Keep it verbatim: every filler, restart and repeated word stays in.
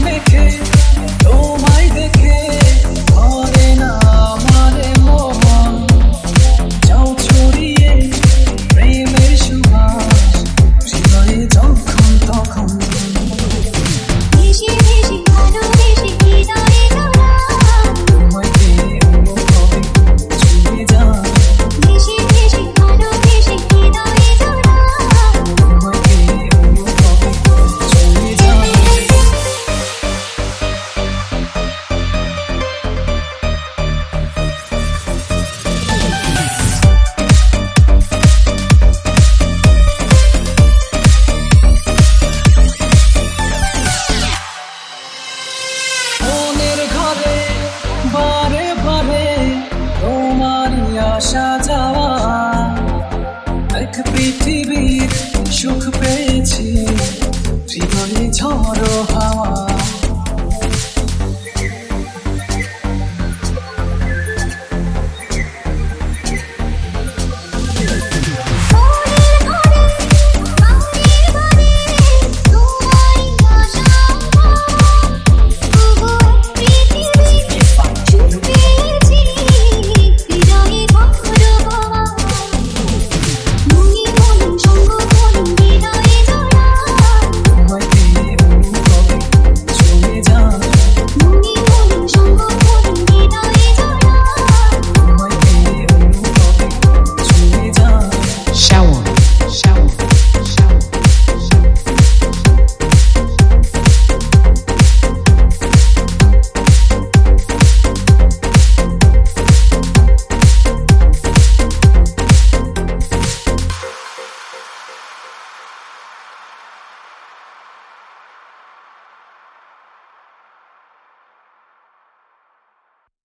মেখে তোমায় দেখে ধরে না আমারে মন। যাও ছড়িয়ে প্রেমের সুবাস হৃদয়ে যখন তখন। ভেসে ভেসে ভালোবেসে হৃদয়ে তোরা তোমায় পেয়ে অনুভবে ছুঁয়ে যায়। ভেসে ভেসে ভালোবেসে হৃদয়ে তোরা তোমায় পেয়ে অনুভবে ছুঁয়ে যায়। মনের ঘরে বারে বারে তোমারই আসা যাওয়া। এক পৃথিবীর সুখ পেয়েছি হৃদয়ে ঝড়